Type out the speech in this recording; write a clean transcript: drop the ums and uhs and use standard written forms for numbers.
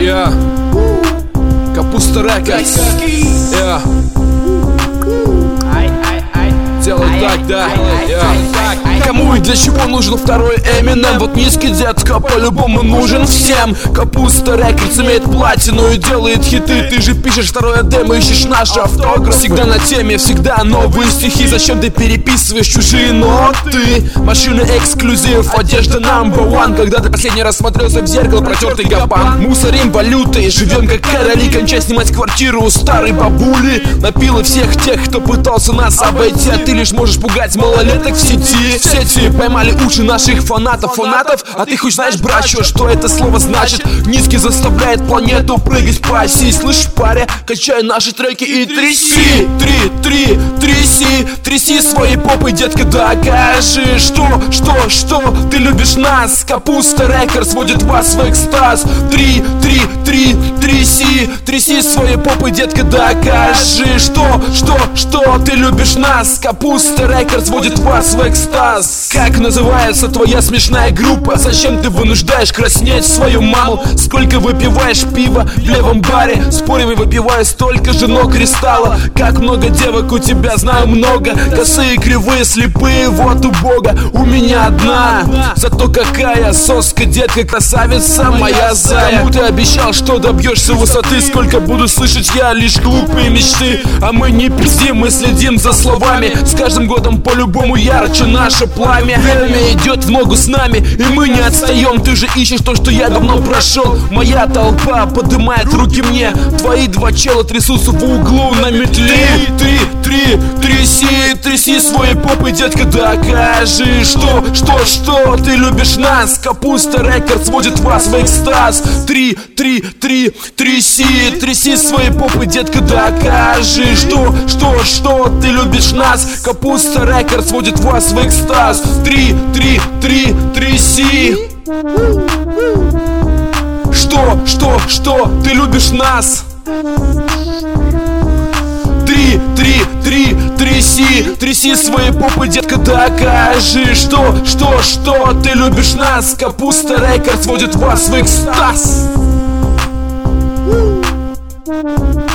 Yeah. Капуста Рекордс. Yeah. Делай так, да. Кому и для чего нужен второй Эминем? Вот низкий, детка, по-любому нужен всем. Капуста Рекордс имеет платину и делает хиты. Ты же пишешь второе демо, ищешь наши автографы. Всегда на теме, всегда новые стихи. Зачем ты переписываешь чужие ноты? Машины эксклюзив, одежда number one. Когда ты последний раз смотрелся в зеркало, протертый гапан. Мусорим валютой, живем как короли. Кончай снимать квартиру у старой бабули. Напила всех тех, кто пытался нас обойти. А ты лишь можешь пугать малолеток в сети. В сети поймали уши наших фанатов. А ты хоть знаешь, брачо, что это слово значит? Низкий заставляет планету прыгать по оси. Слышь, паря, качай наши треки и тряси. Тряси своей попой, детка, докажи, что ты любишь нас. Капуста Рекордс сводит вас в экстаз. Тряси своей попой, детка, докажи, что ты любишь нас. Капуста Рекордс сводит вас в экстаз. Как называется твоя смешная группа? Зачем ты вынуждаешь краснеть свою маму? Сколько выпиваешь пива в левом баре? Спорим, и выпиваю столько же, но кристалла. Как много девок у тебя, знаю много. Косые, кривые, слепые, вот у Бога. У меня одна, зато какая соска, детка, красавица моя зая. Кому ты обещал, что добьешься высоты? Сколько буду слышать я лишь глупые мечты. А мы не пиздим, мы следим за словами. С каждым годом по-любому ярче наше пламя. Время идет в ногу с нами, и мы не отстаем. Ты же ищешь то, что я давно прошел. Моя толпа поднимает руки мне. Твои два чела трясутся в углу на метле. Тряси своей попой, детка, докажи, что ты любишь нас. Капуста Рекордс сводит вас в экстаз. Тряси своей попой, детка, докажи, что ты любишь нас. Капуста Рекордс сводит вас в экстаз. Тряси. Что ты любишь нас. Тряси своей попой, детка, докажи, что ты любишь нас. Капуста Рекордс сводит вас в экстаз.